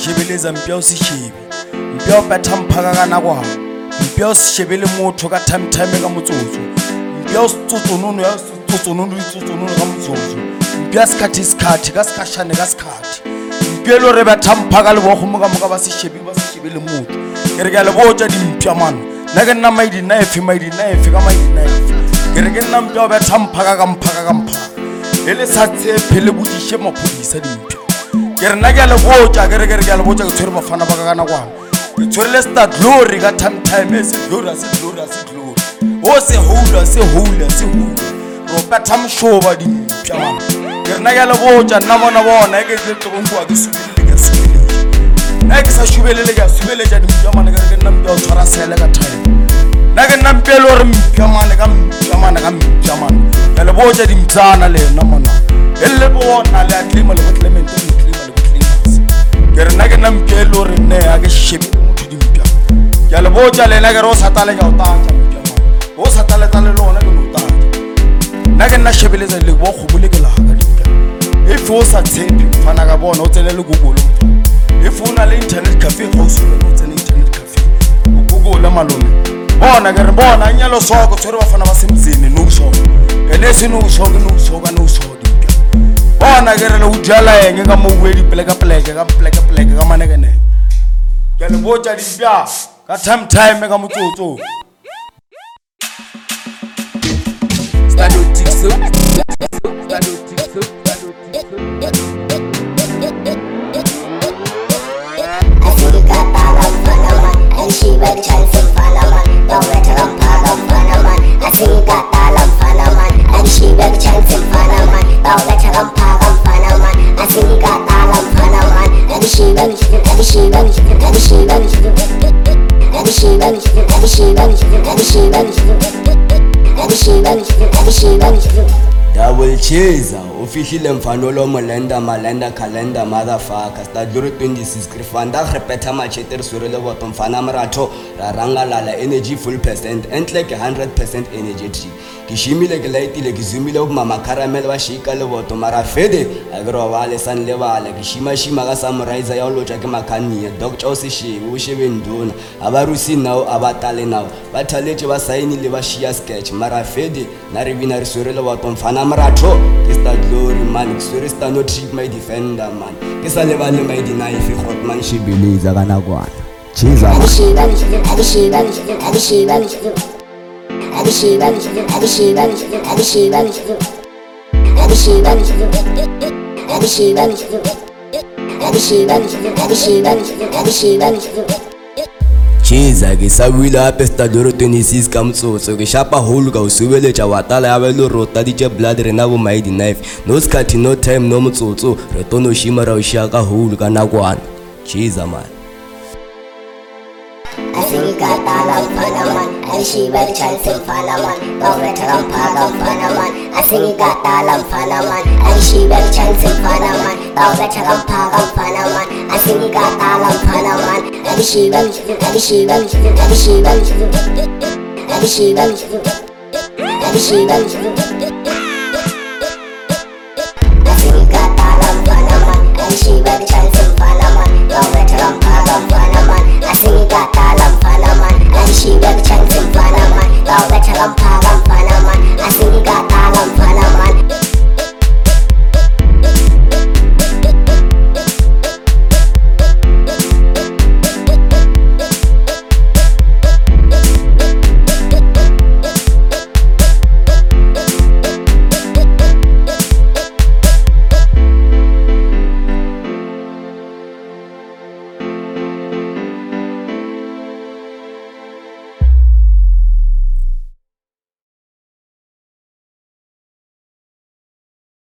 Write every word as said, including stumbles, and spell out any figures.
shebeleza mpya o se shebe mpya o betha mphaka ka nakwana mpya o se shebele motho ka time time ka motsotso mpya o tsotsonono ya tsotsonono tsotsonono ka motsotso mpya skhathi skhathi ka skashane ka skhathi mpya lo re betha mphaka le bo go moka moka ba se shebe ba se shebele motho ke re ke le botsa di mpya man na ke nna mai di knife mai di knife ka mai di knife ke re ke nna mpya o betha mphaka ka mphaka ka mphaka ele sa tshepe le bodishe maphodisa di mpya ke re nna ke le botsa ke re ke re ke le botsa ke tshwere bafana ba ka kana kwana ke tshwere le sta glory ka time time se glory se glory se glory o se hola se hola se hola ro betha mshoba di mpya man ke re nna ke le botsa nna bona bona ke ke tlonkwa ke subile ke subile na ke sa shubelele ke subele ja di mpya man ke re ke nna mpya o tshwara sele ka time na ke nna mpya lo re mpya man ka mpya man ka mpya man ke le botsa di mtsana le nna mona ele bona le atlima le Clement le atlima le Clemens ke re nna ke nna mpya lo re ne a ke shebe motho di mpya ke le botsa le na ke ro satale ja o tata mpya man o satale tale lona ke no tata na ke nna shebeleza le bo khobule ke la ka di mpya if o sa tshepi fana ka bona o tsele le Google if una le internet cafe go se le tsene internet cafe o Google malome bona ke re bona nyalo soko tshwere bafana ba semzini no soko ene se no soko no soko no soko bona ke re le udjala enge ka mo wedi pleka pleka ka pleka pleka ka maneke ne ke le botsa di pya ka time time ka motsotso Stado tikso Stado tikso Stado tikso Asika tala mfana man Alishiba chance mfana man Daweta rampaga mfana man Asika tala mfana man Alishiba chance mfana man Daweta rampaga mfana man Asika tala mfana man Alishiba Alishiba Alishiba Alishiba Alishiba Alishiba Alishiba Alishiba Double Chaser, officially mfano lo molenda malenda calendar motherfucker. Stadluri twenty-six krifanda repeta machete sure le bottom fana marato ranga lala energy full percent and like one hundred percent energy. Kishimile ke laitile ke zumile op mama caramel ba shika le bottom mara fede agro wale san le wale kishima shima ka samurai ya lo tsa ke makani dog chose shi o shebe ndona abarusi now abatale now bathaletse ba sign le ba shia sketch mara fede na revina re sure le bottom fana marato ke sta glory man sure sta no trip my defender man ke sa le ba le my knife hotman shibeleza kana kwana chiza Alishiba Alishiba Alishiba Alishiba Alishiba Alishiba Alishiba Alishiba Alishiba Alishiba Alishiba Chiza ke sabula ape Stadluri twenty-six ka motsotso ke shapa hole ka usubeletsa watala ya belo rota di tse blood rena bo my knife no skati no time no motsotso re tono shima ra o shaka hole ka nakwana chiza man Asika tala mfana man Alishiba chance mfana man Daweta rampaga mfana man Asika tala mfana man Alishiba chance mfana man Daweta rampaga mfana man Asika tala mfana man Alishiba Alishiba Alishiba Alishiba Alishiba Asika tala mfana man Alishiba chance mfana man Daweta rampaga mfana man Asika tala mfana man Alishiba chance mfana man Daweta rampaga